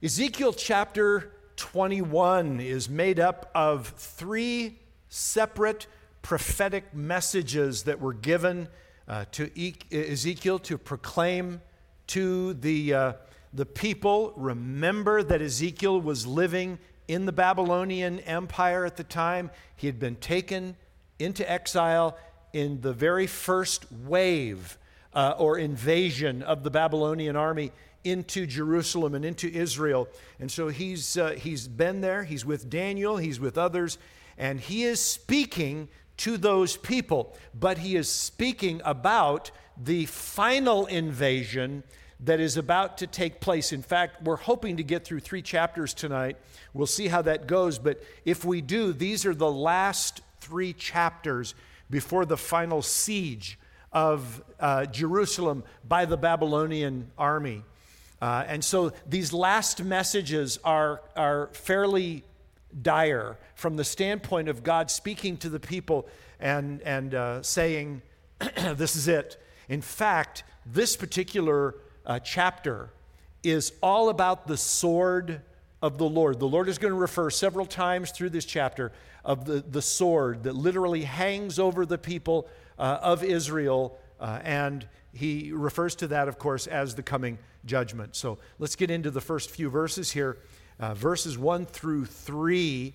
Ezekiel chapter 21 is made up of three separate prophetic messages that were given to Ezekiel to proclaim to the people. Remember that Ezekiel was living in the Babylonian Empire at the time. He had been taken into exile in the very first wave or invasion of the Babylonian army into Jerusalem and into Israel. And so he's been there. He's with Daniel. He's with others. And he is speaking to those people. But he is speaking about the final invasion that is about to take place. In fact, we're hoping to get through 3 chapters tonight. We'll see how that goes. But if we do, these are the last 3 chapters before the final siege of Jerusalem by the Babylonian army. And so these last messages are fairly dire from the standpoint of God speaking to the people and saying, this is it. In fact, this particular chapter is all about the sword of the Lord. The Lord is going to refer several times through this chapter of the sword that literally hangs over the people of Israel, and he refers to that, of course, as the coming judgment. So let's get into the first few verses here. Verses 1 through 3.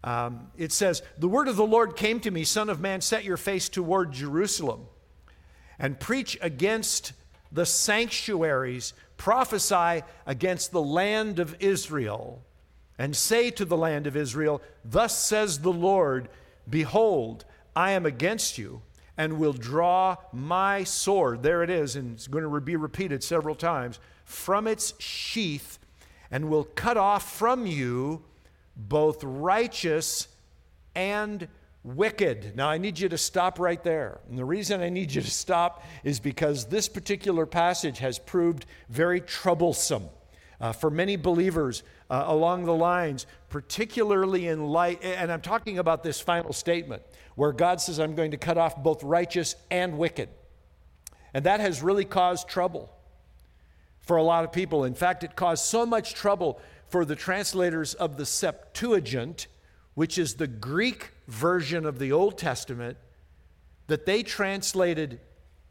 It says, "The word of the Lord came to me, Son of man, set your face toward Jerusalem and preach against the sanctuaries, prophesy against the land of Israel, and say to the land of Israel, thus says the Lord, behold, I am against you, and will draw my sword," there it is, and it's going to be repeated several times, "from its sheath, and will cut off from you both righteous and wicked." Now, I need you to stop right there. And the reason I need you to stop is because this particular passage has proved very troublesome for many believers along the lines, particularly in light, and I'm talking about this final statement, where God says, I'm going to cut off both righteous and wicked. And that has really caused trouble for a lot of people. In fact, it caused so much trouble for the translators of the Septuagint, which is the Greek version of the Old Testament, that they translated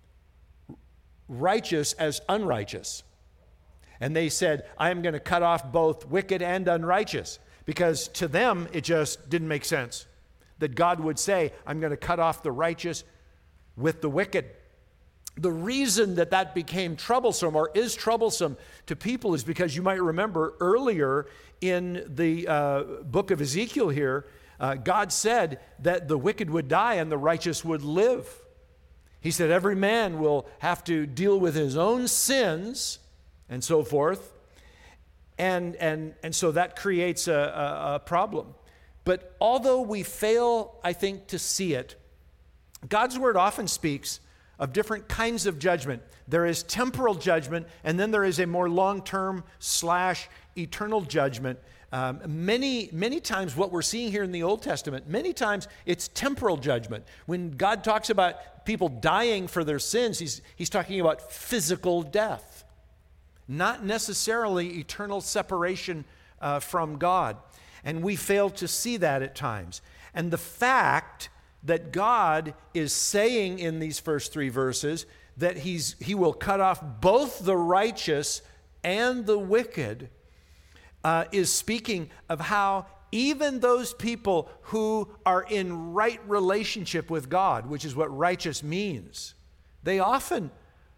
righteous as unrighteous. And they said, I am going to cut off both wicked and unrighteous, because to them it just didn't make sense that God would say, I'm going to cut off the righteous with the wicked. The reason that became troublesome, or is troublesome to people, is because you might remember earlier in the book of Ezekiel here, God said that the wicked would die and the righteous would live. He said every man will have to deal with his own sins and so forth. And so that creates a problem. But although we fail, I think, to see it, God's word often speaks of different kinds of judgment. There is temporal judgment, and then there is a more long-term / eternal judgment. Many times what we're seeing here in the Old Testament, many times it's temporal judgment. When God talks about people dying for their sins, he's talking about physical death, not necessarily eternal separation from God. And we fail to see that at times. And the fact that God is saying in these first 3 verses that he will cut off both the righteous and the wicked is speaking of how even those people who are in right relationship with God, which is what righteous means, they often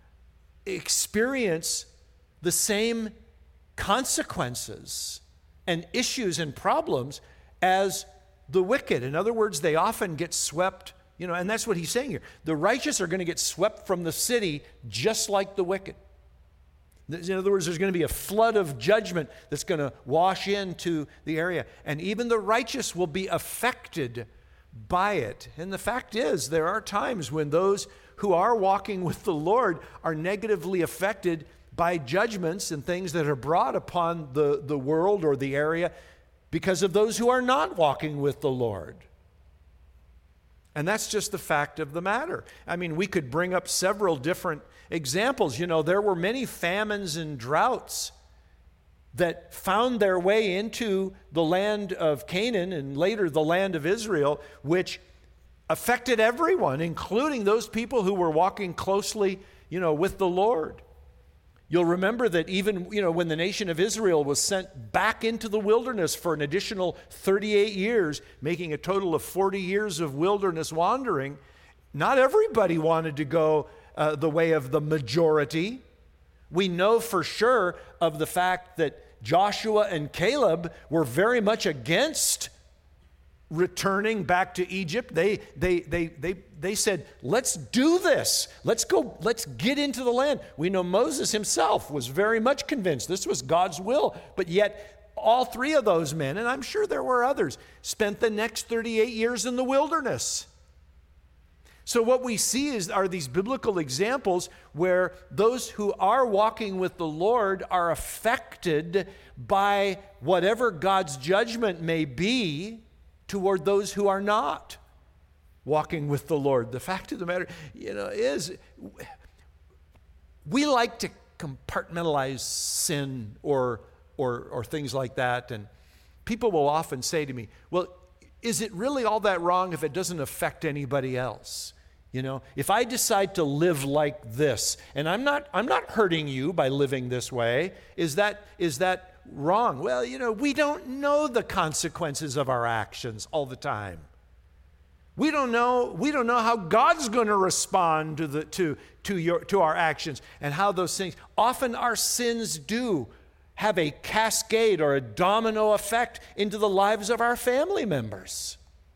experience the same consequences and issues and problems as the wicked. In other words, they often get swept, and that's what he's saying here. The righteous are going to get swept from the city just like the wicked. In other words, there's going to be a flood of judgment that's going to wash into the area. And even the righteous will be affected by it. And the fact is, there are times when those who are walking with the Lord are negatively affected by judgments and things that are brought upon the world or the area because of those who are not walking with the Lord. And that's just the fact of the matter. I mean, we could bring up several different examples. There were many famines and droughts that found their way into the land of Canaan and later the land of Israel, which affected everyone, including those people who were walking closely, with the Lord. You'll remember that even, when the nation of Israel was sent back into the wilderness for an additional 38 years, making a total of 40 years of wilderness wandering, not everybody wanted to go the way of the majority. We know for sure of the fact that Joshua and Caleb were very much against returning back to Egypt. They said, let's do this. Let's get into the land. We know Moses himself was very much convinced this was God's will, but yet all three of those men, and I'm sure there were others, spent the next 38 years in the wilderness. So what we see are these biblical examples where those who are walking with the Lord are affected by whatever God's judgment may be toward those who are not walking with the Lord. The fact of the matter, is we like to compartmentalize sin or things like that. And people will often say to me, well, is it really all that wrong if it doesn't affect anybody else? If I decide to live like this, and I'm not hurting you by living this way, is that wrong? Well, we don't know the consequences of our actions all the time. We don't know how God's going to respond to our actions and how those things. Often our sins do have a cascade or a domino effect into the lives of our family members.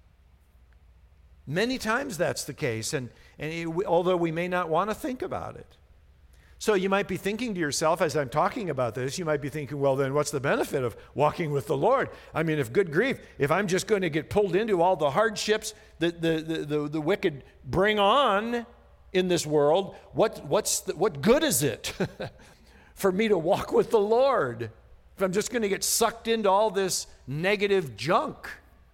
Many times that's the case, and although we may not want to think about it. So you might be thinking to yourself, as I'm talking about this, you might be thinking, well, then what's the benefit of walking with the Lord? I mean, if good grief, if I'm just going to get pulled into all the hardships that the wicked bring on in this world, what good is it for me to walk with the Lord if I'm just going to get sucked into all this negative junk?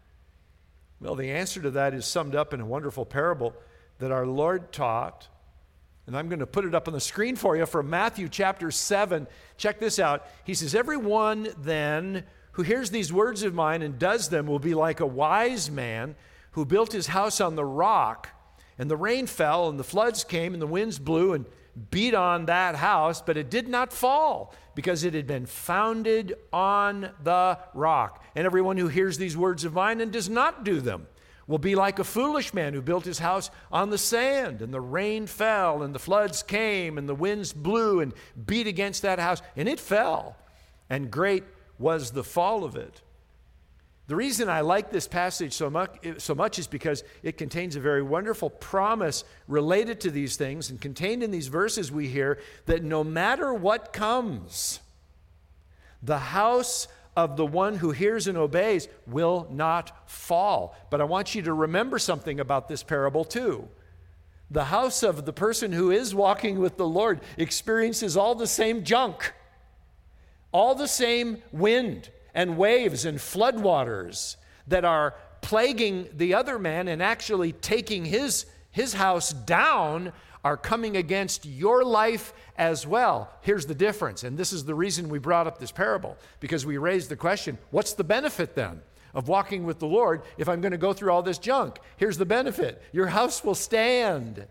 Well, the answer to that is summed up in a wonderful parable that our Lord taught. And I'm going to put it up on the screen for you from Matthew chapter 7. Check this out. He says, everyone then who hears these words of mine and does them will be like a wise man who built his house on the rock. And the rain fell, and the floods came, and the winds blew and beat on that house, but it did not fall because it had been founded on the rock. And everyone who hears these words of mine and does not do them will be like a foolish man who built his house on the sand, and the rain fell, and the floods came, and the winds blew and beat against that house, and it fell, and great was the fall of it. The reason I like this passage so much is because it contains a very wonderful promise related to these things, and contained in these verses we hear that no matter what comes, the house of the one who hears and obeys will not fall. But I want you to remember something about this parable too. The house of the person who is walking with the Lord experiences all the same junk, all the same wind and waves and floodwaters that are plaguing the other man and actually taking his house down are coming against your life as well. Here's the difference, and this is the reason we brought up this parable, because we raised the question, what's the benefit then of walking with the Lord if I'm going to go through all this junk? Here's the benefit. Your house will stand.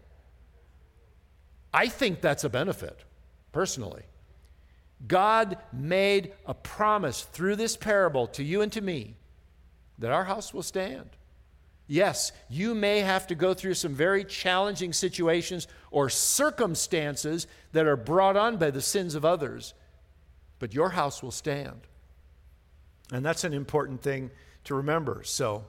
I think that's a benefit, personally. God made a promise through this parable to you and to me that our house will stand. Yes, you may have to go through some very challenging situations or circumstances that are brought on by the sins of others, but your house will stand. And that's an important thing to remember. So,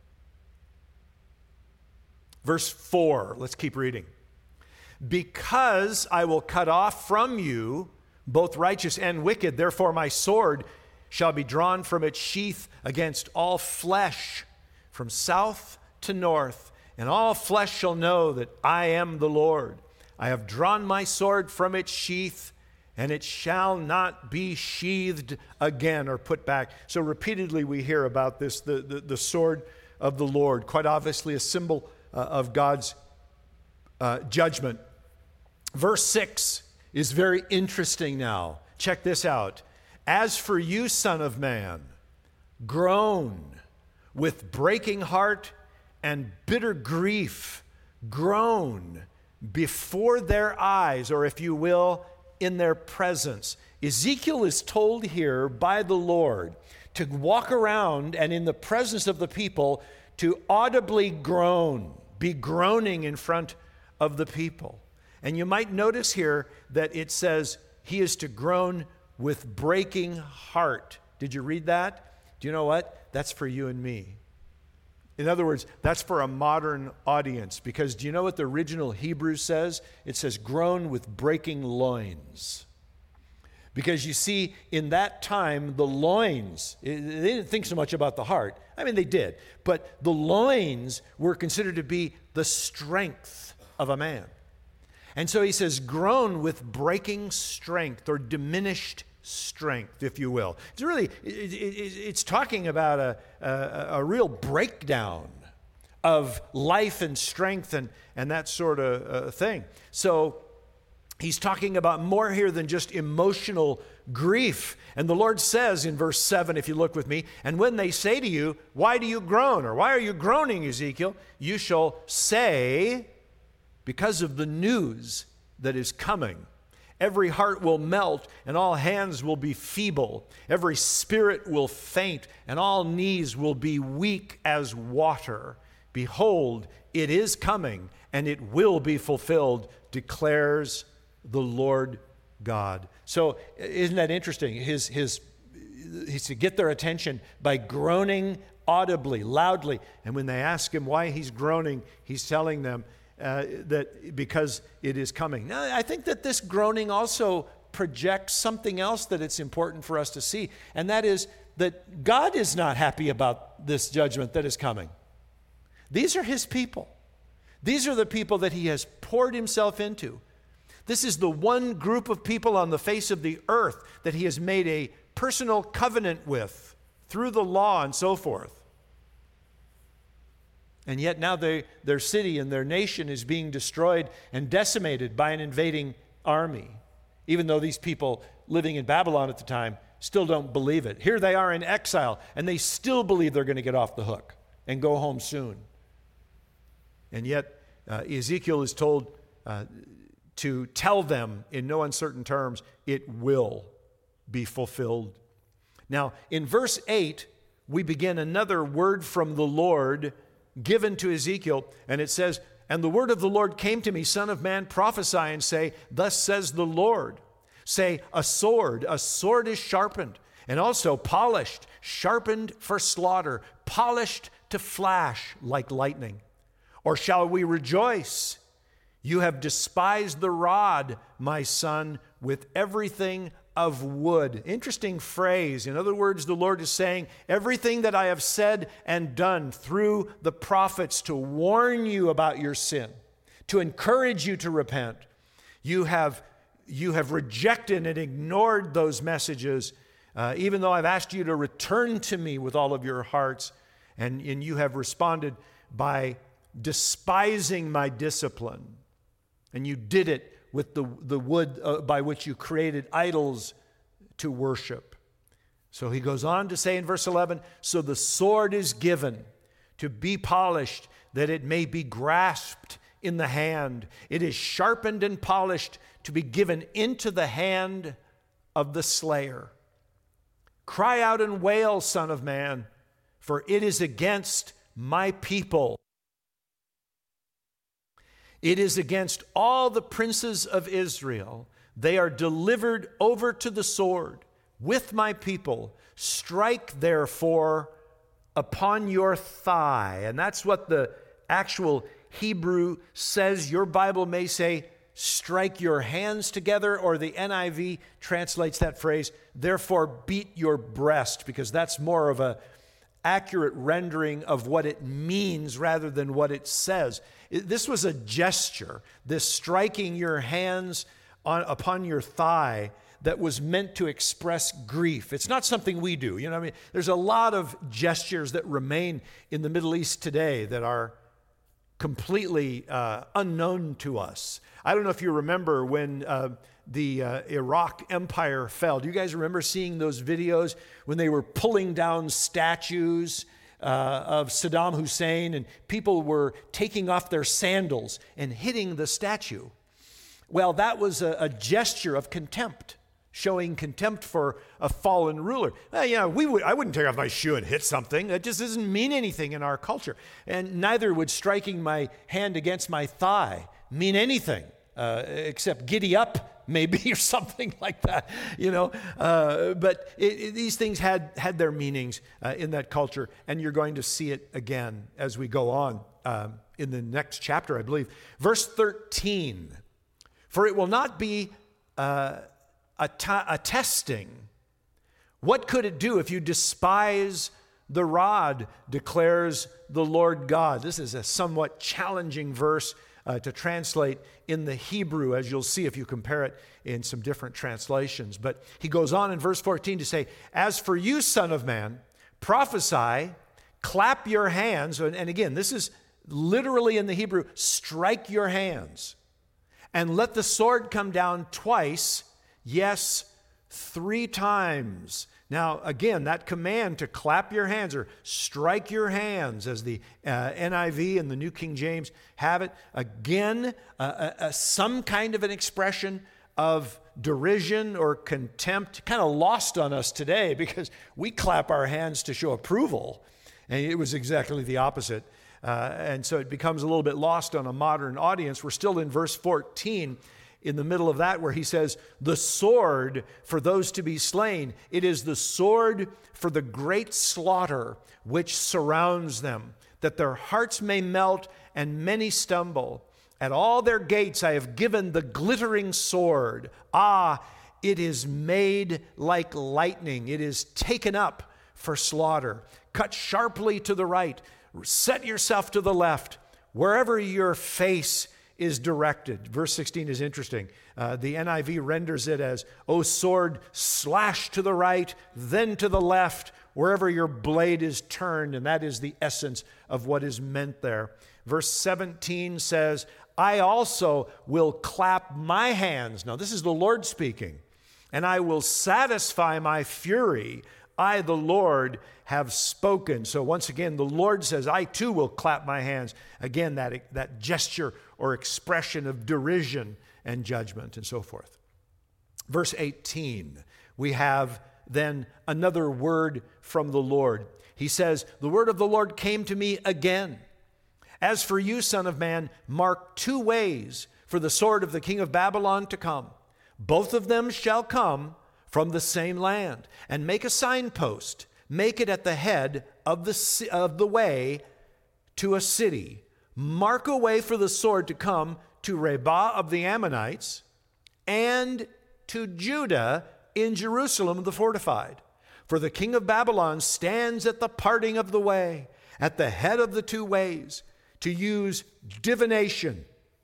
verse 4, let's keep reading. Because I will cut off from you both righteous and wicked, therefore my sword shall be drawn from its sheath against all flesh, from south to north, and all flesh shall know that I am the Lord. I have drawn my sword from its sheath, and it shall not be sheathed again or put back. So repeatedly we hear about this, the sword of the Lord, quite obviously a symbol of God's judgment. Verse 6 is very interesting now. Check this out. As for you, Son of Man, groan with breaking heart and bitter grief, groan before their eyes, or if you will, in their presence. Ezekiel is told here by the Lord to walk around and in the presence of the people to audibly groan, be groaning in front of the people. And you might notice here that it says he is to groan with breaking heart. Did you read that? Do you know what? That's for you and me. In other words, that's for a modern audience, because do you know what the original Hebrew says? It says groan with breaking loins. Because you see, in that time, the loins, they didn't think so much about the heart. I mean, they did. But the loins were considered to be the strength of a man. And so he says, groan with breaking strength, or diminished strength, if you will. It's really, it's talking about a real breakdown of life and strength and that sort of thing. So he's talking about more here than just emotional grief. And the Lord says in verse 7, if you look with me, and when they say to you, why do you groan? Or why are you groaning, Ezekiel? You shall say, because of the news that is coming. Every heart will melt, and all hands will be feeble. Every spirit will faint, and all knees will be weak as water. Behold, it is coming, and it will be fulfilled, declares the Lord God. So isn't that interesting? He's to get their attention by groaning audibly, loudly. And when they ask him why he's groaning, he's telling them that because it is coming. Now, I think that this groaning also projects something else that it's important for us to see, and that is that God is not happy about this judgment that is coming. These are his people. These are the people that he has poured himself into. This is the one group of people on the face of the earth that he has made a personal covenant with through the law and so forth. And yet now their city and their nation is being destroyed and decimated by an invading army, even though these people living in Babylon at the time still don't believe it. Here they are in exile, and they still believe they're going to get off the hook and go home soon. And yet Ezekiel is told to tell them in no uncertain terms, it will be fulfilled. Now, in verse 8, we begin another word from the Lord given to Ezekiel, and it says, and the word of the Lord came to me, Son of man, prophesy and say, thus says the Lord. Say, a sword is sharpened, and also polished, sharpened for slaughter, polished to flash like lightning. Or shall we rejoice? You have despised the rod, my son, with everything of wood. Interesting phrase. In other words, the Lord is saying, everything that I have said and done through the prophets to warn you about your sin, to encourage you to repent, you have rejected and ignored those messages, even though I've asked you to return to me with all of your hearts, and you have responded by despising my discipline. And you did it with the wood by which you created idols to worship. So he goes on to say in verse 11, so the sword is given to be polished, that it may be grasped in the hand. It is sharpened and polished to be given into the hand of the slayer. Cry out and wail, Son of man, for it is against my people. It is against all the princes of Israel. They are delivered over to the sword with my people. Strike, therefore, upon your thigh. And that's what the actual Hebrew says. Your Bible may say, strike your hands together, or the NIV translates that phrase, therefore beat your breast, because that's more of a accurate rendering of what it means rather than what it says. This was a gesture, this striking your hands upon your thigh, that was meant to express grief. It's not something we do. You know what I mean? There's a lot of gestures that remain in the Middle East today that are completely unknown to us. I don't know if you remember when the Iraq Empire fell. Do you guys remember seeing those videos when they were pulling down statues of Saddam Hussein, and people were taking off their sandals and hitting the statue? Well, that was a gesture of contempt, showing contempt for a fallen ruler. I wouldn't take off my shoe and hit something. That just doesn't mean anything in our culture. And neither would striking my hand against my thigh mean anything, except giddy up, maybe, or something like that, But these things had their meanings in that culture, and you're going to see it again as we go on in the next chapter, I believe. Verse 13, for it will not be a testing. What could it do if you despise the rod, declares the Lord God? This is a somewhat challenging verse to translate in the Hebrew, as you'll see if you compare it in some different translations. But he goes on in verse 14 to say, as for you, son of man, prophesy, clap your hands. And again, this is literally in the Hebrew, strike your hands, and let the sword come down twice, yes, 3 times. Now, again, that command to clap your hands or strike your hands, as the NIV and the New King James have it, again, some kind of an expression of derision or contempt, kind of lost on us today because we clap our hands to show approval, and it was exactly the opposite. And so it becomes a little bit lost on a modern audience. We're still in verse 14, in the middle of that, where he says, the sword for those to be slain. It is the sword for the great slaughter which surrounds them, that their hearts may melt and many stumble. At all their gates I have given the glittering sword. Ah, it is made like lightning. It is taken up for slaughter. Cut sharply to the right. Set yourself to the left, wherever your face is directed. Verse 16 is interesting. The NIV renders it as, O sword, slash to the right, then to the left, wherever your blade is turned. And that is the essence of what is meant there. Verse 17 says, I also will clap my hands. Now, this is the Lord speaking. And I will satisfy my fury. I, the Lord, have spoken. So once again, the Lord says, I too will clap my hands. Again, that gesture or expression of derision and judgment and so forth. Verse 18, we have then another word from the Lord. He says, the word of the Lord came to me again. As for you, son of man, mark 2 ways for the sword of the king of Babylon to come. Both of them shall come from the same land, and make a signpost. Make it at the head of the way to a city. Mark a way for the sword to come to Rabbah of the Ammonites and to Judah in Jerusalem the fortified. For the king of Babylon stands at the parting of the way, at the head of the 2 ways, to use divination.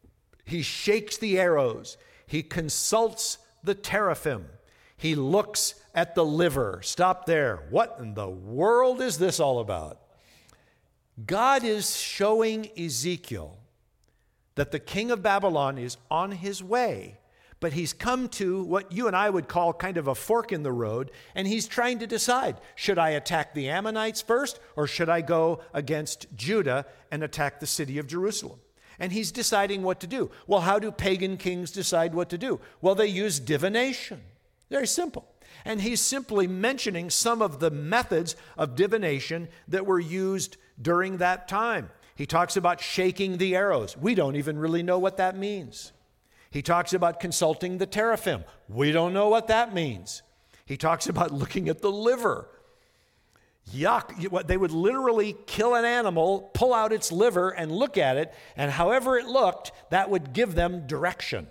He shakes the arrows. He consults the teraphim. He looks at the liver. Stop there. What in the world is this all about? God is showing Ezekiel that the king of Babylon is on his way, but he's come to what you and I would call kind of a fork in the road, and he's trying to decide, should I attack the Ammonites first, or should I go against Judah and attack the city of Jerusalem? And he's deciding what to do. Well, how do pagan kings decide what to do? Well, they use divination. Very simple. And he's simply mentioning some of the methods of divination that were used during that time. He talks about shaking the arrows. We don't even really know what that means. He talks about consulting the teraphim. We don't know what that means. He talks about looking at the liver. Yuck. They would literally kill an animal, pull out its liver, and look at it, and however it looked, that would give them direction.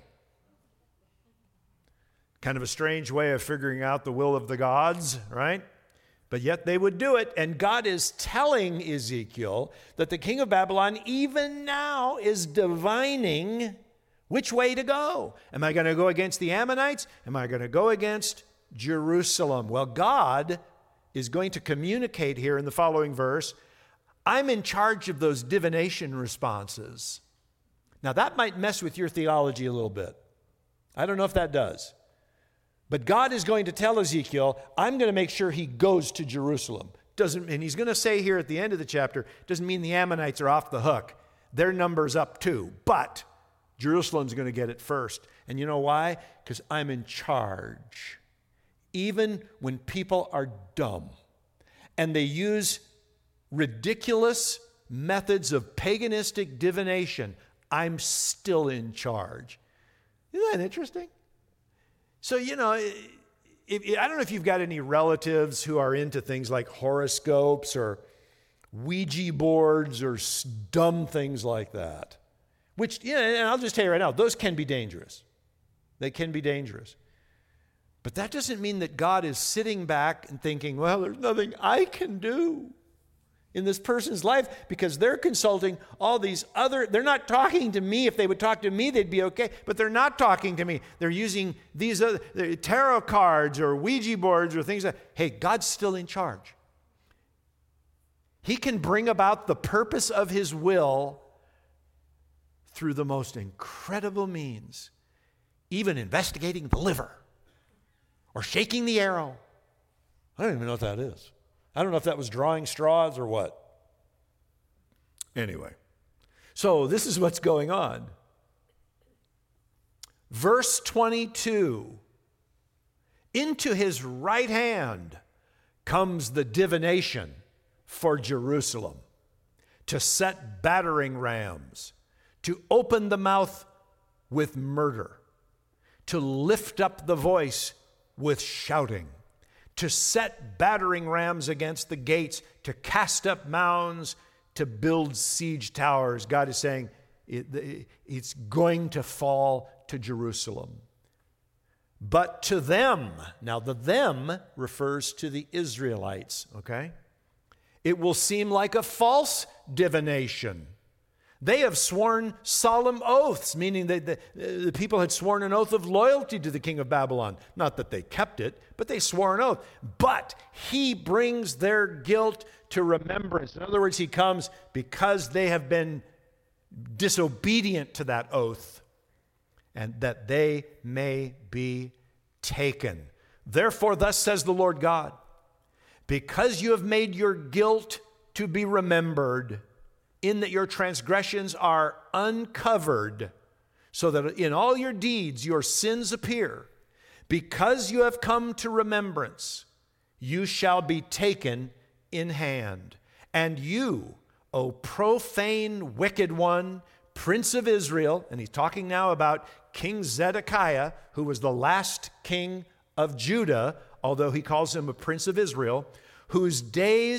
Kind of a strange way of figuring out the will of the gods, right? But yet they would do it. And God is telling Ezekiel that the king of Babylon even now is divining which way to go. Am I going to go against the Ammonites? Am I going to go against Jerusalem? Well, God is going to communicate here in the following verse, I'm in charge of those divination responses. Now that might mess with your theology a little bit. I don't know if that does. But God is going to tell Ezekiel, I'm going to make sure he goes to Jerusalem. And he's going to say here at the end of the chapter, doesn't mean the Ammonites are off the hook. Their number's up too. But Jerusalem's going to get it first. And you know why? Because I'm in charge. Even when people are dumb and they use ridiculous methods of paganistic divination, I'm still in charge. Isn't that interesting? So, I don't know if you've got any relatives who are into things like horoscopes or Ouija boards or dumb things like that. Which, and I'll just tell you right now, those can be dangerous. They can be dangerous. But that doesn't mean that God is sitting back and thinking, well, there's nothing I can do in this person's life because they're consulting all these they're not talking to me. If they would talk to me, they'd be okay. But they're not talking to me. They're using these other tarot cards or Ouija boards or things like that. Hey, God's still in charge. He can bring about the purpose of his will through the most incredible means, even investigating the liver or shaking the arrow. I don't even know what that is. I don't know if that was drawing straws or what. Anyway, so this is what's going on. Verse 22, into his right hand comes the divination for Jerusalem, to set battering rams, to open the mouth with murder, to lift up the voice with shouting, to set battering rams against the gates, to cast up mounds, to build siege towers. God is saying it's going to fall to Jerusalem. But to them, now the them refers to the Israelites, okay? It will seem like a false divination. They have sworn solemn oaths, meaning that the people had sworn an oath of loyalty to the king of Babylon. Not that they kept it, but they swore an oath. But he brings their guilt to remembrance. In other words, he comes because they have been disobedient to that oath, and that they may be taken. Therefore, thus says the Lord God, because you have made your guilt to be remembered, in that your transgressions are uncovered, so that in all your deeds your sins appear, because you have come to remembrance, you shall be taken in hand. And you, O profane wicked one, Prince of Israel, and he's talking now about King Zedekiah, who was the last king of Judah, although he calls him a Prince of Israel, whose day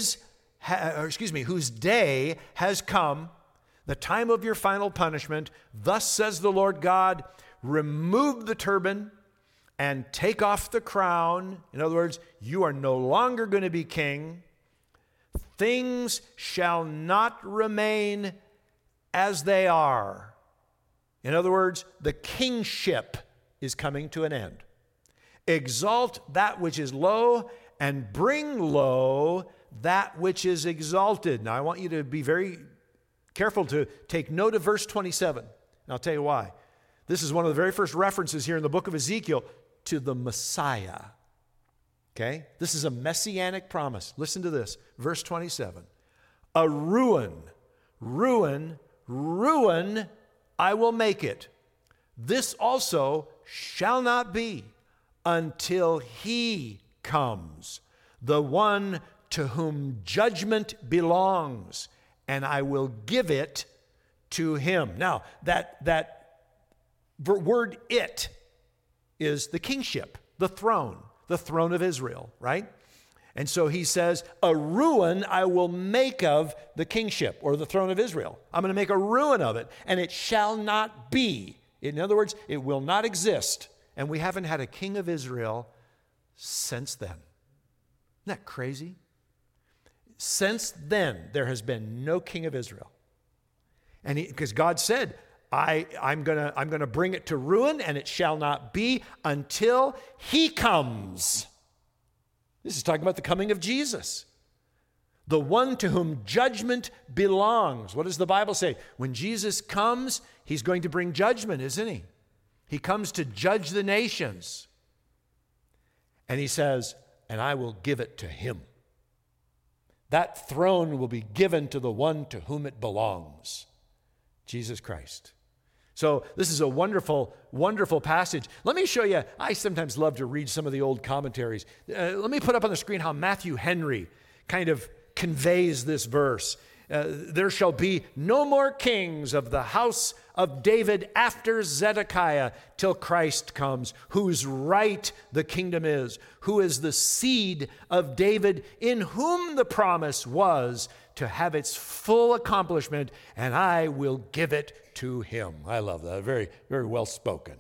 has come, the time of your final punishment. Thus says the Lord God, remove the turban and take off the crown. In other words, you are no longer going to be king. Things shall not remain as they are. In other words, the kingship is coming to an end. Exalt that which is low and bring low that which is exalted. Now, I want you to be very careful to take note of verse 27. And I'll tell you why. This is one of the very first references here in the book of Ezekiel to the Messiah. Okay? This is a messianic promise. Listen to this. Verse 27. A ruin, ruin, ruin, I will make it. This also shall not be until he comes, the one to whom judgment belongs, and I will give it to him. Now, that word it is the kingship, the throne of Israel, right? And so he says, a ruin I will make of the kingship or the throne of Israel. I'm going to make a ruin of it, and it shall not be. In other words, it will not exist. And we haven't had a king of Israel since then. Isn't that crazy? Since then, there has been no king of Israel. And because God said, I'm gonna bring it to ruin, and it shall not be until he comes. This is talking about the coming of Jesus, the one to whom judgment belongs. What does the Bible say? When Jesus comes, he's going to bring judgment, isn't he? He comes to judge the nations. And he says, and I will give it to him. That throne will be given to the one to whom it belongs, Jesus Christ. So this is a wonderful, wonderful passage. Let me show you, I sometimes love to read some of the old commentaries. Let me put up on the screen how Matthew Henry kind of conveys this verse. There shall be no more kings of the house of David after Zedekiah till Christ comes, whose right the kingdom is, who is the seed of David, in whom the promise was to have its full accomplishment, and I will give it to him. I love that. Very, very well spoken.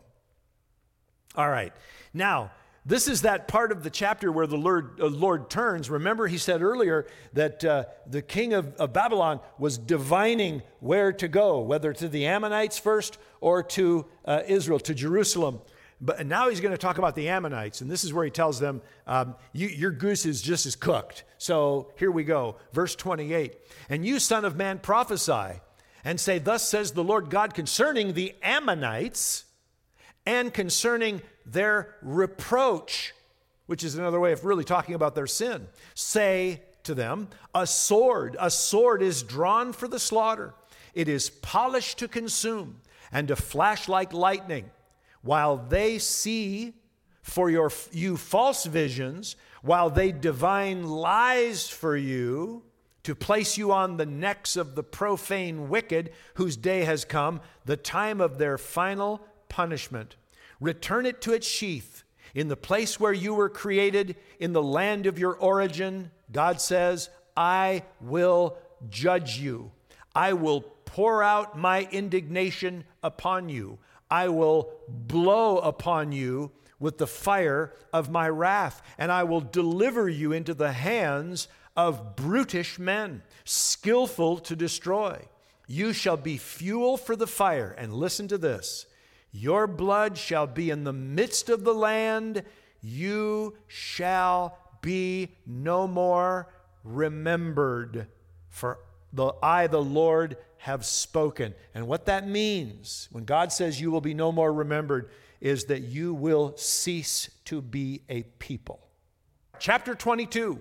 All right. Now, this is that part of the chapter where the Lord turns. Remember, he said earlier that the king of Babylon was divining where to go, whether to the Ammonites first or to Israel, to Jerusalem. But now he's going to talk about the Ammonites, and this is where he tells them, your goose is just as cooked. So here we go. Verse 28. And you, son of man, prophesy and say, thus says the Lord God concerning the Ammonites and concerning their reproach, which is another way of really talking about their sin. Say to them, a sword is drawn for the slaughter. It is polished to consume and to flash like lightning. While they see for you false visions, while they divine lies for you, to place you on the necks of the profane wicked, whose day has come, the time of their final punishment. Return it to its sheath. In the place where you were created, in the land of your origin, God says, I will judge you. I will pour out my indignation upon you. I will blow upon you with the fire of my wrath, and I will deliver you into the hands of brutish men, skillful to destroy. You shall be fuel for the fire. And listen to this. Your blood shall be in the midst of the land. You shall be no more remembered. For I, the Lord, have spoken. And what that means, when God says you will be no more remembered, is that you will cease to be a people. Chapter 22.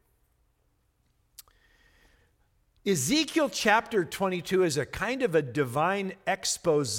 Ezekiel chapter 22 is a kind of a divine expose,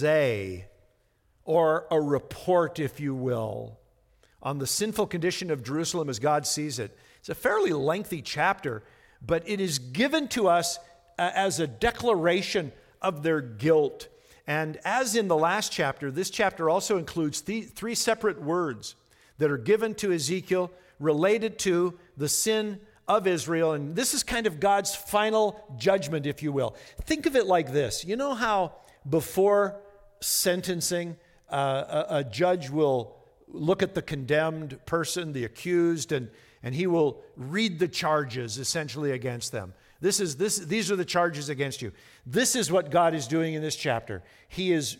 or a report, if you will, on the sinful condition of Jerusalem as God sees it. It's a fairly lengthy chapter, but it is given to us as a declaration of their guilt. And as in the last chapter, this chapter also includes three separate words that are given to Ezekiel related to the sin of Israel. And this is kind of God's final judgment, if you will. Think of it like this. You know how before sentencing, a judge will look at the condemned person, the accused, and he will read the charges essentially against them. These are the charges against you. This is what God is doing in this chapter. He is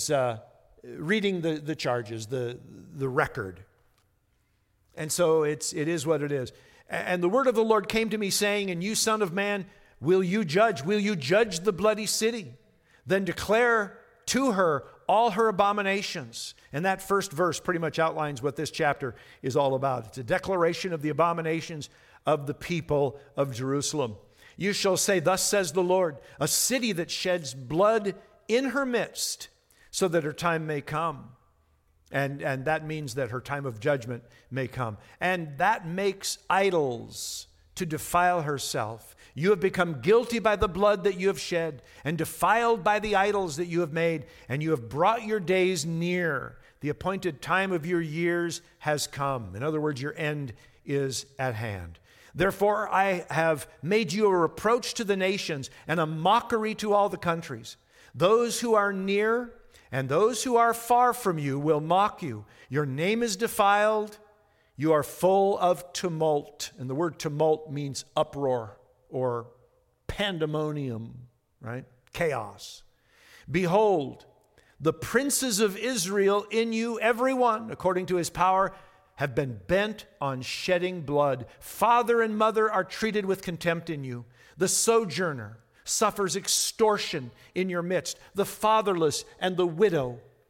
reading the charges, the record. And so it is what it is. And the word of the Lord came to me saying, and you, son of man, will you judge? Will you judge the bloody city? Then declare to her all her abominations. And that first verse pretty much outlines what this chapter is all about. It's a declaration of the abominations of the people of Jerusalem. You shall say, thus says the Lord, a city that sheds blood in her midst, so that her time may come. And that means that her time of judgment may come. And that makes idols to defile herself. You have become guilty by the blood that you have shed, and defiled by the idols that you have made, and you have brought your days near. The appointed time of your years has come. In other words, your end is at hand. Therefore, I have made you a reproach to the nations and a mockery to all the countries. Those who are near and those who are far from you will mock you. Your name is defiled. You are full of tumult. And the word tumult means uproar or pandemonium, right? Chaos. Behold, the princes of Israel in you, every one, according to his power, have been bent on shedding blood. Father and mother are treated with contempt in you. The sojourner suffers extortion in your midst. The fatherless and the widow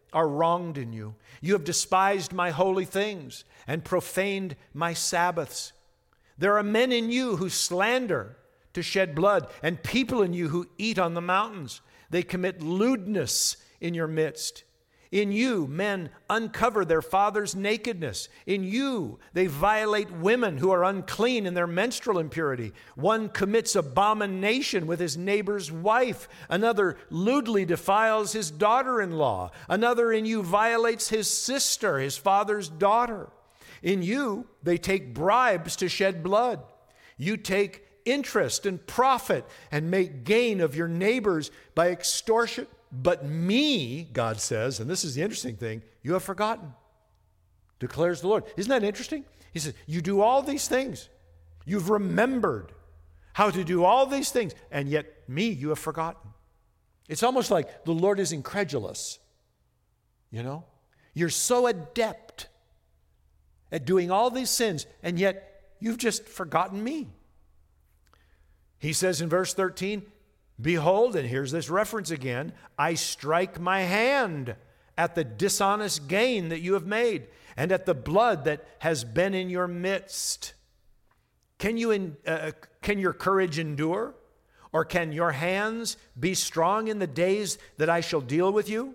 are wronged in you. You have despised my holy things and profaned my Sabbaths. There are men in you who slander to shed blood, and people in you who eat on the mountains. They commit lewdness in your midst. In you, men uncover their father's nakedness. In you, they violate women who are unclean in their menstrual impurity. One commits abomination with his neighbor's wife. Another lewdly defiles his daughter-in-law. Another in you violates his sister, his father's daughter. In you, they take bribes to shed blood. You take interest and profit and make gain of your neighbors by extortion. But me, God says, and this is the interesting thing, you have forgotten, declares the Lord. Isn't that interesting? He says, you do all these things. You've remembered how to do all these things, and yet me you have forgotten. It's almost like the Lord is incredulous. You know? You're so adept at doing all these sins, and yet you've just forgotten me. He says in verse 13, behold, and here's this reference again, I strike my hand at the dishonest gain that you have made and at the blood that has been in your midst. Can your courage endure? Or can your hands be strong in the days that I shall deal with you?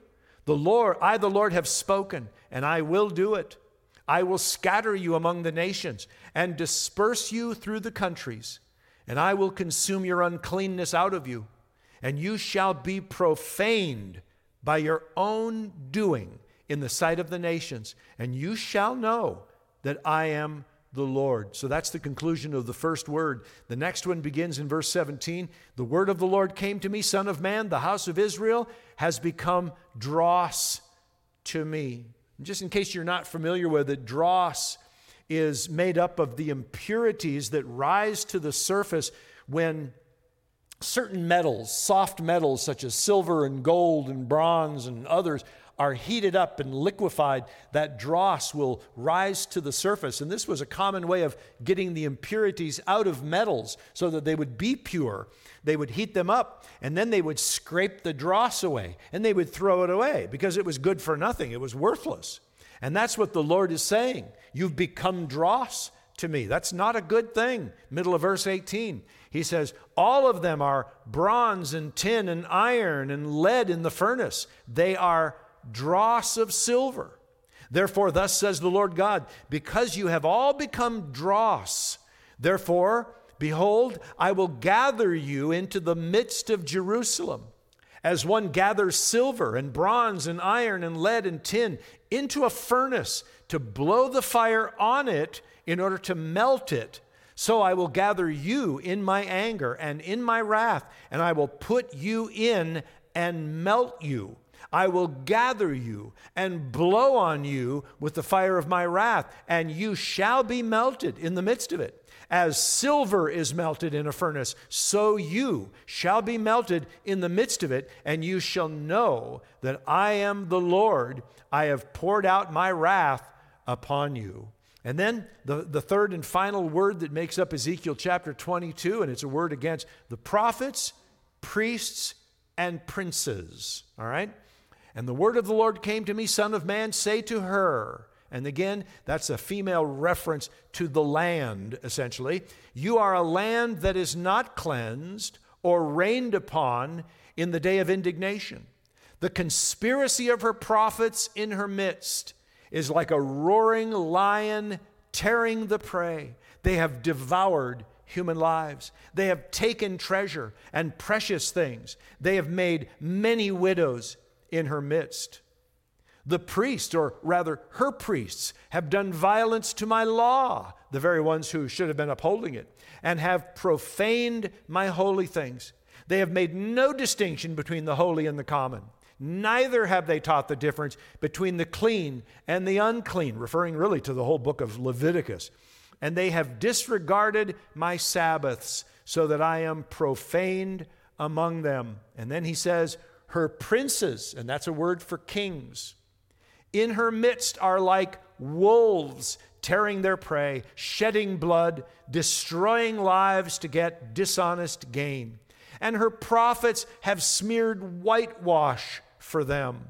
I, the Lord, have spoken, and I will do it. I will scatter you among the nations and disperse you through the countries, and I will consume your uncleanness out of you. And you shall be profaned by your own doing in the sight of the nations. And you shall know that I am the Lord. So that's the conclusion of the first word. The next one begins in verse 17. The word of the Lord came to me, Son of man, the house of Israel has become dross to me. And just in case you're not familiar with it, dross is made up of the impurities that rise to the surface when certain metals, soft metals such as silver and gold and bronze and others, are heated up and liquefied. That dross will rise to the surface. And this was a common way of getting the impurities out of metals so that they would be pure. They would heat them up, and then they would scrape the dross away, and they would throw it away because it was good for nothing. It was worthless. And that's what the Lord is saying. You've become dross to me. That's not a good thing. Middle of verse 18. He says, all of them are bronze and tin and iron and lead in the furnace. They are dross of silver. Therefore, thus says the Lord God, because you have all become dross, therefore, behold, I will gather you into the midst of Jerusalem, as one gathers silver and bronze and iron and lead and tin into a furnace to blow the fire on it in order to melt it. So I will gather you in my anger and in my wrath, and I will put you in and melt you. I will gather you and blow on you with the fire of my wrath, and you shall be melted in the midst of it. As silver is melted in a furnace, so you shall be melted in the midst of it, and you shall know that I am the Lord. I have poured out my wrath upon you. And then the third and final word that makes up Ezekiel chapter 22, and it's a word against the prophets, priests, and princes. All right? And the word of the Lord came to me, Son of man, say to her. And again, that's a female reference to the land, essentially. You are a land that is not cleansed or rained upon in the day of indignation. The conspiracy of her prophets in her midst is like a roaring lion tearing the prey. They have devoured human lives. They have taken treasure and precious things. They have made many widows in her midst. The priest, or rather her priests, have done violence to my law, the very ones who should have been upholding it, and have profaned my holy things. They have made no distinction between the holy and the common. Neither have they taught the difference between the clean and the unclean, referring really to the whole book of Leviticus. And they have disregarded my Sabbaths, so that I am profaned among them. And then he says, her princes, and that's a word for kings, in her midst are like wolves tearing their prey, shedding blood, destroying lives to get dishonest gain. And her prophets have smeared whitewash for them,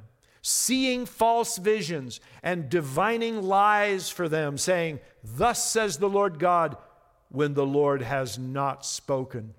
seeing false visions and divining lies for them, saying, Thus says the Lord God, when the Lord has not spoken.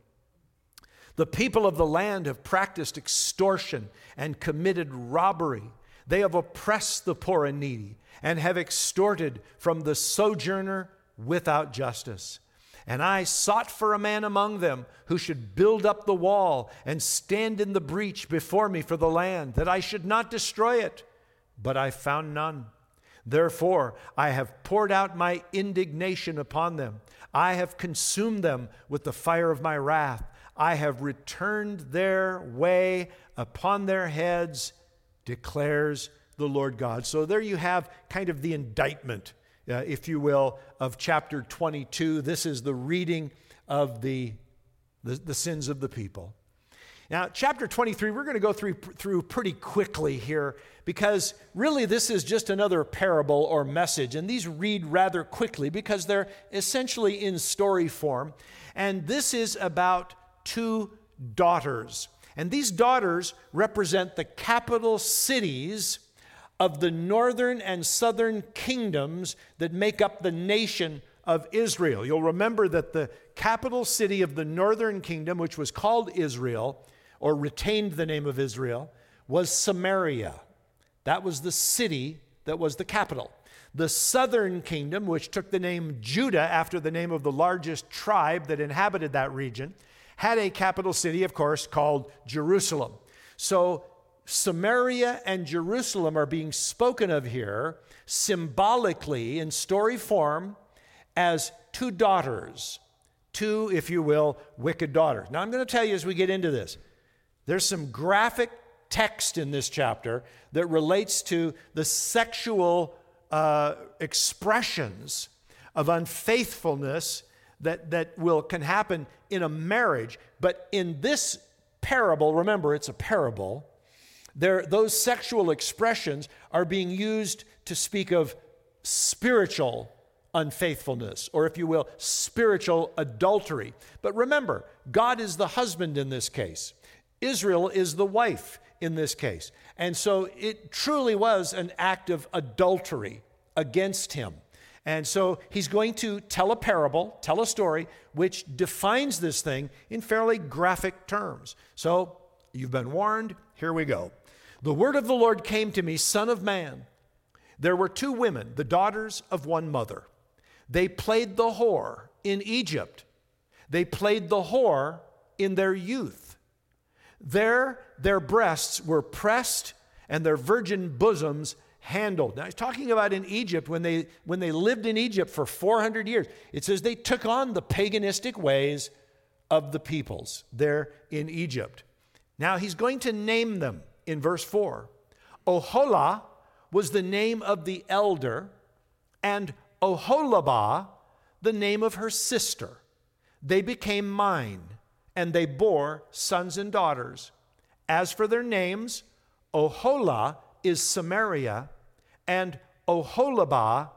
The people of the land have practiced extortion and committed robbery. They have oppressed the poor and needy and have extorted from the sojourner without justice. And I sought for a man among them who should build up the wall and stand in the breach before me for the land, that I should not destroy it. But I found none. Therefore, I have poured out my indignation upon them. I have consumed them with the fire of my wrath. I have returned their way upon their heads, declares the Lord God. So there you have kind of the indictment, if you will, of chapter 22. This is the reading of the sins of the people. Now, chapter 23, we're going to go through pretty quickly here, because really this is just another parable or message. And these read rather quickly because they're essentially in story form. And this is about two daughters. And these daughters represent the capital cities of the northern and southern kingdoms that make up the nation of Israel. You'll remember that the capital city of the northern kingdom, which was called Israel, or retained the name of Israel, was Samaria. That was the city that was the capital. The southern kingdom, which took the name Judah after the name of the largest tribe that inhabited that region, had a capital city, of course, called Jerusalem. So Samaria and Jerusalem are being spoken of here symbolically in story form as two daughters, two, if you will, wicked daughters. Now I'm going to tell you as we get into this, there's some graphic text in this chapter that relates to the sexual expressions of unfaithfulness that can happen in a marriage. But in this parable, remember it's a parable, those sexual expressions are being used to speak of spiritual unfaithfulness, or if you will, spiritual adultery. But remember, God is the husband in this case. Israel is the wife in this case. And so it truly was an act of adultery against him. And so he's going to tell a parable, tell a story, which defines this thing in fairly graphic terms. So you've been warned. Here we go. The word of the Lord came to me, Son of man. There were two women, the daughters of one mother. They played the whore in Egypt. They played the whore in their youth. There, their breasts were pressed and their virgin bosoms handled. Now, he's talking about in Egypt, when they lived in Egypt for 400 years. It says they took on the paganistic ways of the peoples there in Egypt. Now, he's going to name them in verse 4. Oholah was the name of the elder, and Oholibah the name of her sister. They became mine, and they bore sons and daughters. As for their names, Oholah is Samaria, and Oholibah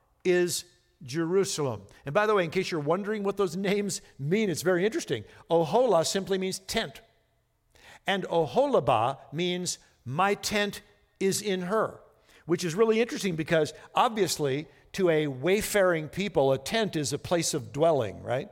is Jerusalem. And by the way, in case you're wondering what those names mean, it's very interesting. Oholah simply means tent. And Oholibah means my tent is in her, which is really interesting because obviously to a wayfaring people, a tent is a place of dwelling, right?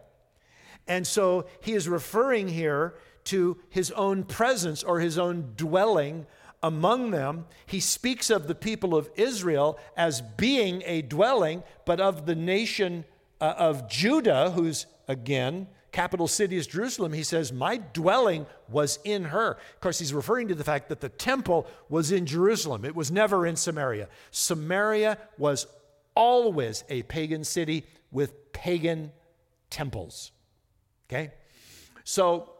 And so he is referring here to his own presence or his own dwelling among them. He speaks of the people of Israel as being a dwelling, but of the nation of Judah, whose, again, capital city is Jerusalem, he says, my dwelling was in her. Of course, he's referring to the fact that the temple was in Jerusalem. It was never in Samaria. Samaria was always a pagan city with pagan temples. Okay? So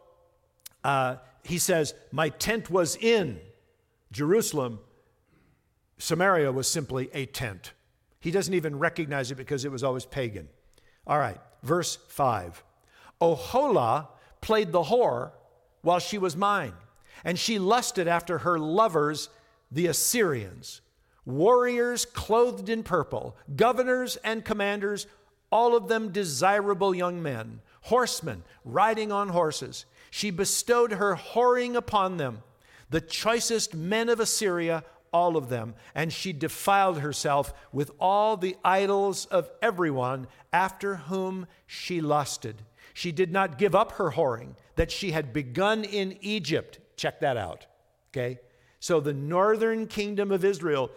he says, my tent was in Jerusalem. Samaria was simply a tent. He doesn't even recognize it because it was always pagan. All right, verse 5. Oholah played the whore while she was mine, and she lusted after her lovers, the Assyrians, warriors clothed in purple, governors and commanders, all of them desirable young men, horsemen riding on horses. She bestowed her whoring upon them. The choicest men of Assyria, all of them, and she defiled herself with all the idols of everyone after whom she lusted. She did not give up her whoring that she had begun in Egypt. Check that out, okay? So the northern kingdom of Israel,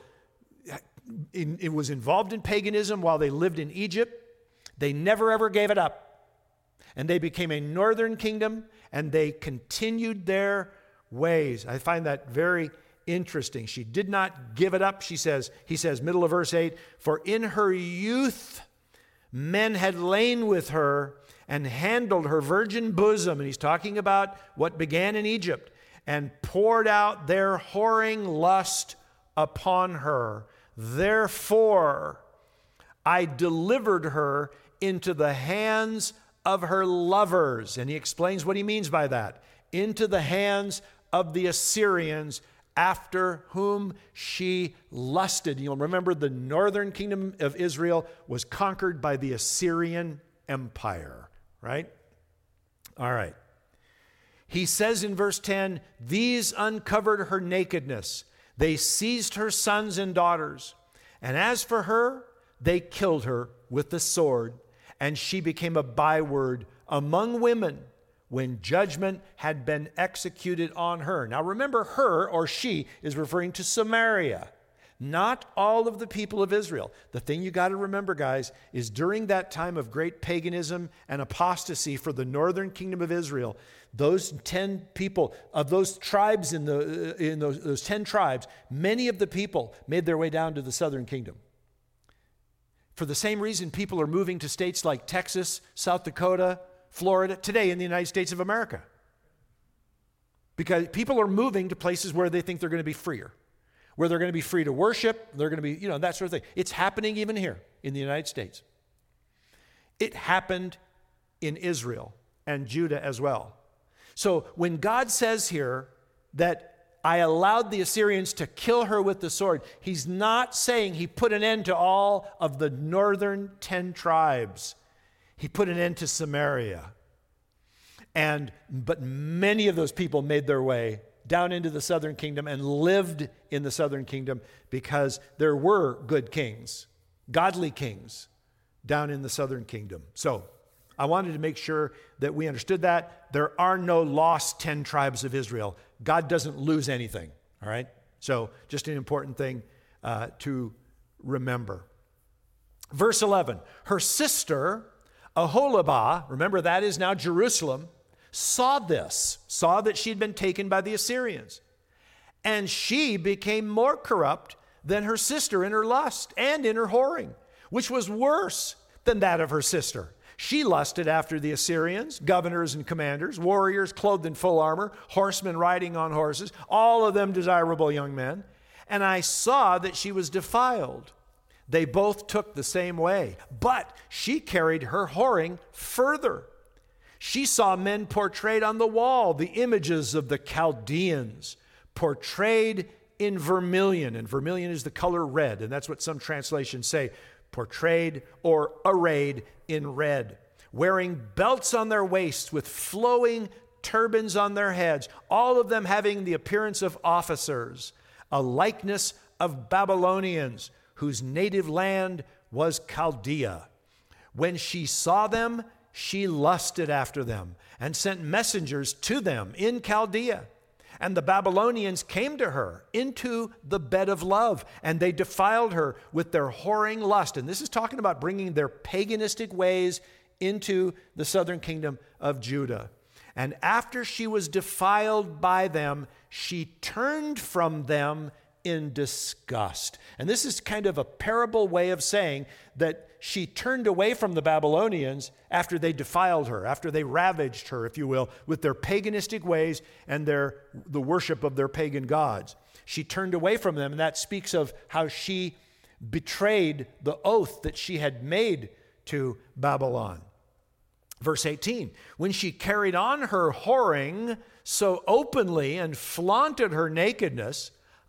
it was involved in paganism while they lived in Egypt. They never ever gave it up. And they became a northern kingdom, and they continued their ways. I find that very interesting. She did not give it up. He says, middle of verse 8, for in her youth men had lain with her and handled her virgin bosom. And he's talking about what began in Egypt, and poured out their whoring lust upon her. Therefore, I delivered her into the hands of her lovers. And he explains what he means by that. Into the hands of the Assyrians, after whom she lusted. You'll remember the northern kingdom of Israel was conquered by the Assyrian Empire, right? All right. He says in verse 10, these uncovered her nakedness. They seized her sons and daughters. And as for her, they killed her with the sword. And she became a byword among women when judgment had been executed on her. Now remember, her or she is referring to Samaria, not all of the people of Israel. The thing you got to remember, guys, is during that time of great paganism and apostasy for the northern kingdom of Israel, those 10 people of those tribes in those 10 tribes, many of the people made their way down to the southern kingdom. For the same reason, people are moving to states like Texas, South Dakota, Florida, today in the United States of America. Because people are moving to places where they think they're going to be freer, where they're going to be free to worship, they're going to be, that sort of thing. It's happening even here in the United States. It happened in Israel and Judah as well. So when God says here that I allowed the Assyrians to kill her with the sword, he's not saying he put an end to all of the northern 10 tribes. He put an end to Samaria. But many of those people made their way down into the southern kingdom and lived in the southern kingdom because there were good kings, godly kings down in the southern kingdom. So I wanted to make sure that we understood that. There are no lost 10 tribes of Israel. God doesn't lose anything, all right? So just an important thing to remember. Verse 11, her sister, Aholibah, remember that is now Jerusalem, saw that she had been taken by the Assyrians. And she became more corrupt than her sister in her lust and in her whoring, which was worse than that of her sister. She lusted after the Assyrians, governors and commanders, warriors clothed in full armor, horsemen riding on horses, all of them desirable young men. And I saw that she was defiled. They both took the same way, but she carried her whoring further. She saw men portrayed on the wall, the images of the Chaldeans, portrayed in vermilion. And vermilion is the color red, and that's what some translations say, portrayed or arrayed in red, wearing belts on their waists with flowing turbans on their heads, all of them having the appearance of officers, a likeness of Babylonians, whose native land was Chaldea. When she saw them, she lusted after them and sent messengers to them in Chaldea. And the Babylonians came to her into the bed of love, and they defiled her with their whoring lust. And this is talking about bringing their paganistic ways into the southern kingdom of Judah. And after she was defiled by them, she turned from them in disgust. And this is kind of a parable way of saying that she turned away from the Babylonians after they defiled her, after they ravaged her, if you will, with their paganistic ways and the worship of their pagan gods. She turned away from them, and that speaks of how she betrayed the oath that she had made to Babylon. Verse 18, when she carried on her whoring so openly and flaunted her nakedness,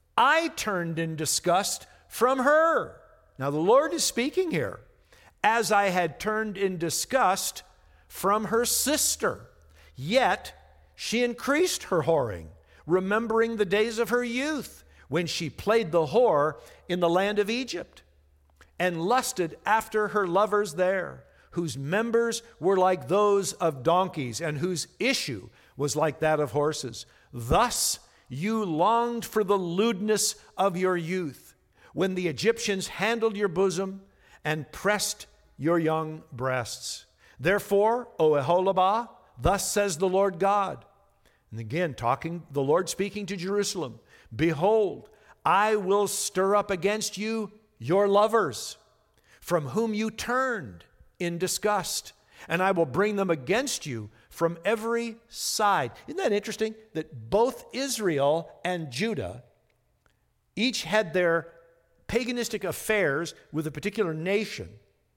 I turned in disgust from her. Now the Lord is speaking here. As I had turned in disgust from her sister, yet she increased her whoring, remembering the days of her youth, when she played the whore in the land of Egypt and lusted after her lovers there, whose members were like those of donkeys and whose issue was like that of horses. Thus you longed for the lewdness of your youth, when the Egyptians handled your bosom and pressed your young breasts. Therefore, O Oholibah, thus says the Lord God. And again, the Lord speaking to Jerusalem. Behold, I will stir up against you your lovers, from whom you turned in disgust, and I will bring them against you from every side. Isn't that interesting that both Israel and Judah each had their paganistic affairs with a particular nation,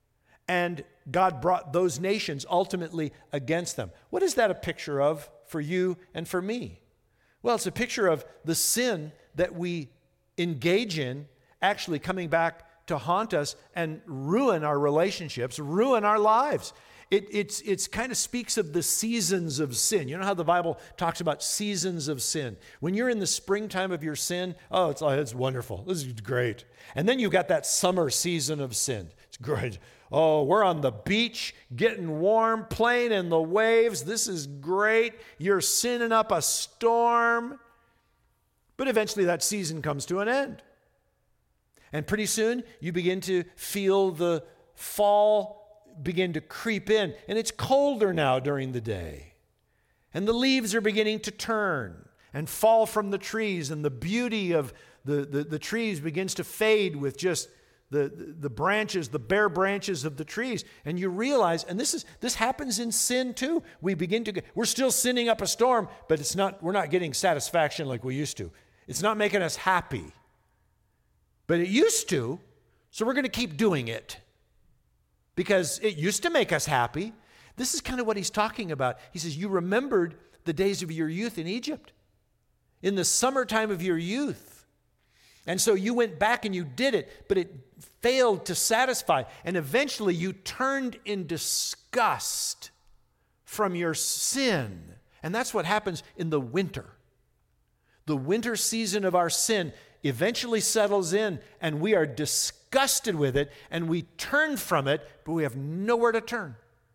and God brought those nations ultimately against them? What is that a picture of for you and for me? Well, it's a picture of the sin that we engage in actually coming back to haunt us and ruin our relationships, ruin our lives. It's kind of speaks of the seasons of sin. You know how the Bible talks about seasons of sin? When you're in the springtime of your sin, oh, it's wonderful. This is great. And then you've got that summer season of sin. It's great. Oh, we're on the beach, getting warm, playing in the waves. This is great. You're sinning up a storm. But eventually that season comes to an end. And pretty soon you begin to feel the fall begin to creep in. And it's colder now during the day. And the leaves are beginning to turn and fall from the trees. And the beauty of the trees begins to fade with just the branches, the bare branches of the trees. And you realize, and this happens in sin too. We're still sinning up a storm, but we're not getting satisfaction like we used to. It's not making us happy. But it used to, so we're going to keep doing it because it used to make us happy. This is kind of what he's talking about. He says, you remembered the days of your youth in Egypt, in the summertime of your youth. And so you went back and you did it, but it failed to satisfy. And eventually you turned in disgust from your sin. And that's what happens in the winter. The winter season of our sin eventually settles in, and we are disgusted with it, and we turn from it, but we have nowhere to turn.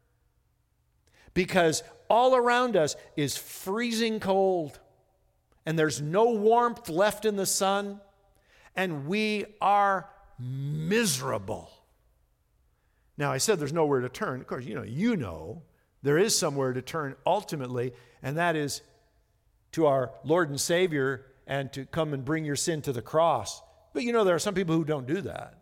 Because all around us is freezing cold, and there's no warmth left in the sun, and we are miserable. Now, I said there's nowhere to turn. Of course, you know there is somewhere to turn ultimately, and that is to our Lord and Savior, and to come and bring your sin to the cross. But there are some people who don't do that.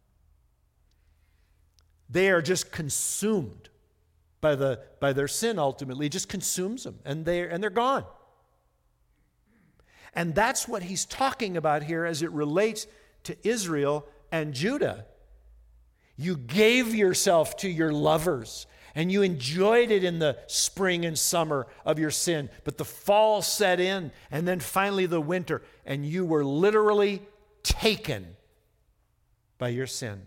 They are just consumed by their sin ultimately. It just consumes them, and they're gone. And that's what he's talking about here as it relates to Israel and Judah. You gave yourself to your lovers, and you enjoyed it in the spring and summer of your sin. But the fall set in, and then finally the winter, and you were literally taken by your sin.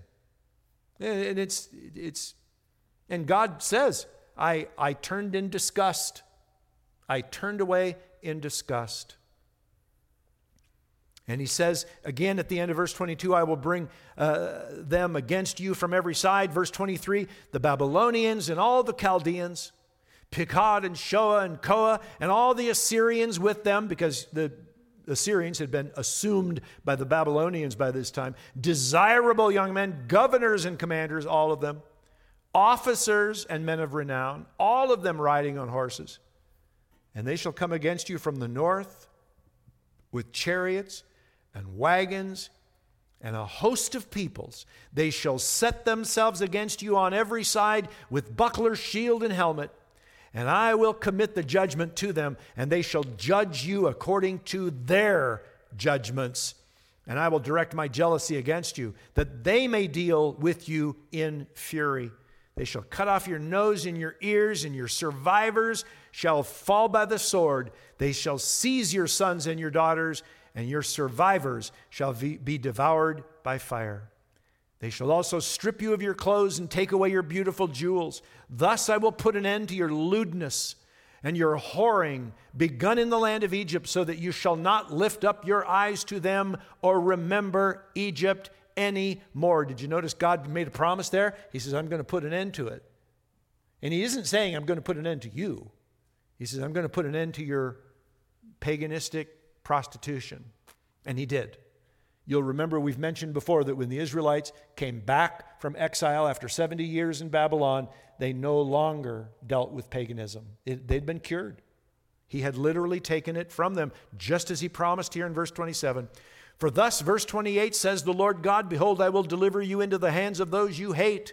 And God says, I turned in disgust. I turned away in disgust. And he says, again at the end of verse 22, I will bring them against you from every side. Verse 23, the Babylonians and all the Chaldeans, Pekod and Shoa and Koa, and all the Assyrians with them, because the Assyrians had been assumed by the Babylonians by this time. Desirable young men, governors and commanders, all of them, officers and men of renown, all of them riding on horses. And they shall come against you from the north with chariots and wagons and a host of peoples. They shall set themselves against you on every side with buckler, shield, and helmet. And I will commit the judgment to them, and they shall judge you according to their judgments. And I will direct my jealousy against you, that they may deal with you in fury. They shall cut off your nose and your ears, and your survivors shall fall by the sword. They shall seize your sons and your daughters, and your survivors shall be devoured by fire. They shall also strip you of your clothes and take away your beautiful jewels. Thus I will put an end to your lewdness and your whoring begun in the land of Egypt, so that you shall not lift up your eyes to them or remember Egypt any more. Did you notice God made a promise there? He says, I'm going to put an end to it. And he isn't saying I'm going to put an end to you. He says, I'm going to put an end to your paganistic prostitution. And he did. You'll remember we've mentioned before that when the Israelites came back from exile after 70 years in Babylon, they no longer dealt with paganism. They'd been cured. He had literally taken it from them, just as he promised here in verse 27. For thus, verse 28 says, the Lord God, behold, I will deliver you into the hands of those you hate.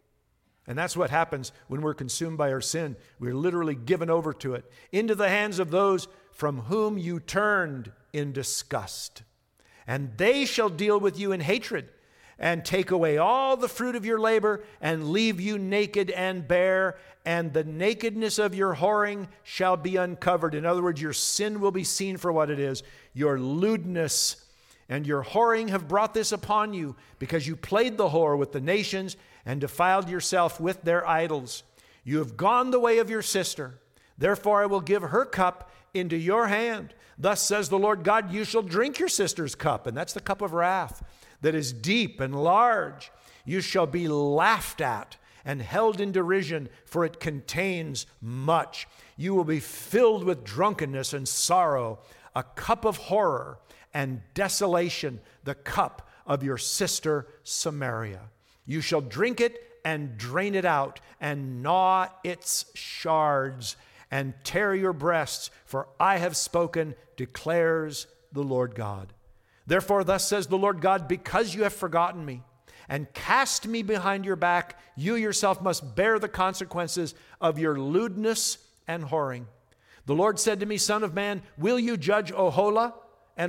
And that's what happens when we're consumed by our sin. We're literally given over to it. Into the hands of those from whom you turned in disgust. And they shall deal with you in hatred, and take away all the fruit of your labor, and leave you naked and bare, and the nakedness of your whoring shall be uncovered. In other words, your sin will be seen for what it is. Your lewdness and your whoring have brought this upon you, because you played the whore with the nations and defiled yourself with their idols. You have gone the way of your sister. Therefore I will give her cup into your hand. Thus says the Lord God, you shall drink your sister's cup, and that's the cup of wrath that is deep and large. You shall be laughed at and held in derision, for it contains much. You will be filled with drunkenness and sorrow, a cup of horror and desolation, the cup of your sister Samaria. You shall drink it and drain it out, and gnaw its shards, and tear your breasts, for I have spoken, declares the Lord God. Therefore, thus says the Lord God, because you have forgotten me and cast me behind your back, you yourself must bear the consequences of your lewdness and whoring. The Lord said to me, Son of man, will you judge Oholah and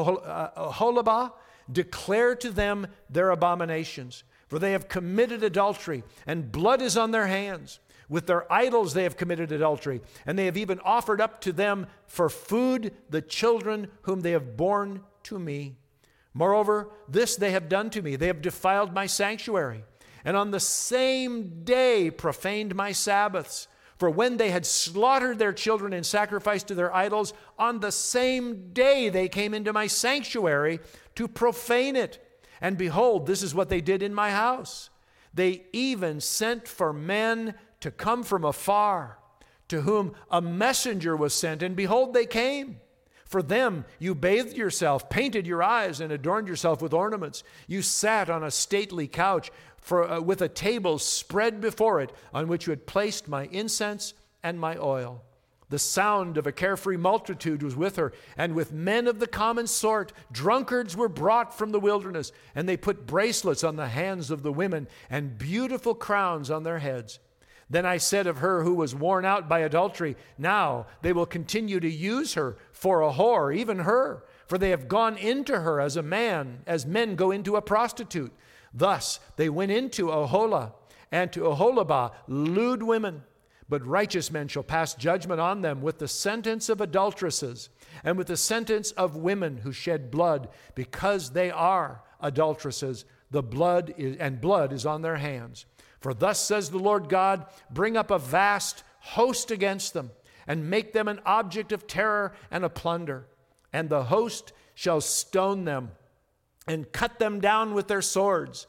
Oholibah? Declare to them their abominations, for they have committed adultery, and blood is on their hands. With their idols they have committed adultery, and they have even offered up to them for food the children whom they have borne to me. Moreover, this they have done to me. They have defiled my sanctuary, and on the same day profaned my Sabbaths. For when they had slaughtered their children in sacrifice to their idols, on the same day they came into my sanctuary to profane it. And behold, this is what they did in my house. They even sent for men to come from afar, to whom a messenger was sent, and behold, they came. For them you bathed yourself, painted your eyes, and adorned yourself with ornaments. You sat on a stately couch with a table spread before it, on which you had placed my incense and my oil. The sound of a carefree multitude was with her, and with men of the common sort, drunkards were brought from the wilderness, and they put bracelets on the hands of the women, and beautiful crowns on their heads. Then I said of her who was worn out by adultery, now they will continue to use her for a whore, even her, for they have gone into her as men go into a prostitute. Thus they went into Oholah and to Oholibah, lewd women. But righteous men shall pass judgment on them with the sentence of adulteresses, and with the sentence of women who shed blood, because they are adulteresses. Blood is on their hands. For thus says the Lord God, bring up a vast host against them, and make them an object of terror and a plunder. And the host shall stone them, and cut them down with their swords.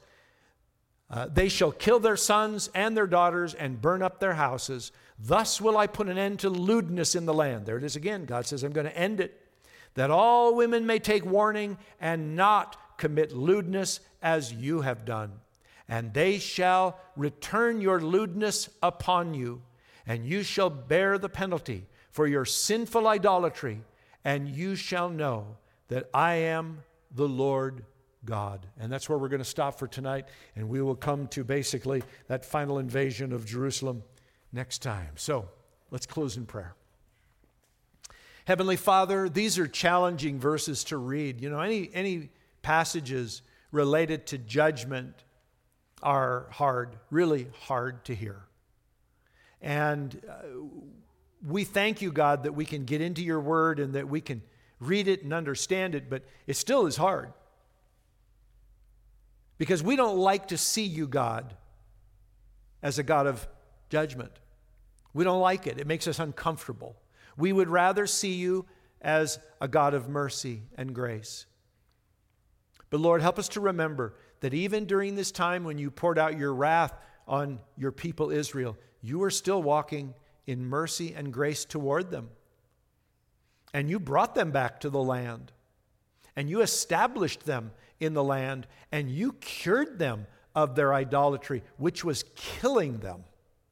They shall kill their sons and their daughters, and burn up their houses. Thus will I put an end to lewdness in the land. There it is again. God says, I'm going to end it, that all women may take warning and not commit lewdness as you have done. And they shall return your lewdness upon you, and you shall bear the penalty for your sinful idolatry, and you shall know that I am the Lord God. And that's where we're going to stop for tonight, and we will come to basically that final invasion of Jerusalem next time. So let's close in prayer. Heavenly Father, these are challenging verses to read. You know, any passages related to judgment are hard, really hard to hear. And we thank you, God, that we can get into your word and that we can read it and understand it, but it still is hard. Because we don't like to see you, God, as a God of judgment. We don't like it. It makes us uncomfortable. We would rather see you as a God of mercy and grace. But Lord, help us to remember that even during this time when you poured out your wrath on your people Israel, you were still walking in mercy and grace toward them. And you brought them back to the land. And you established them in the land. And you cured them of their idolatry, which was killing them.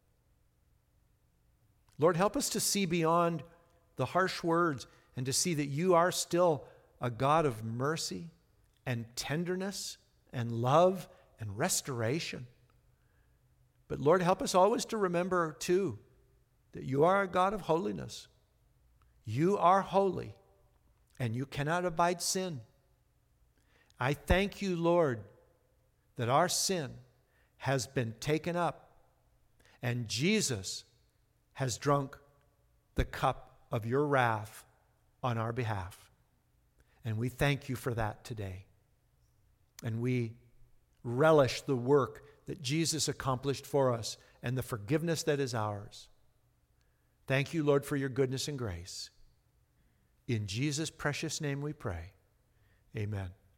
Lord, help us to see beyond the harsh words and to see that you are still a God of mercy and tenderness and love and restoration. But Lord, help us always to remember too that you are a God of holiness. You are holy and you cannot abide sin. I thank you, Lord, that our sin has been taken up and Jesus has drunk the cup of your wrath on our behalf. And we thank you for that today. And we relish the work that Jesus accomplished for us and the forgiveness that is ours. Thank you, Lord, for your goodness and grace. In Jesus' precious name we pray. Amen.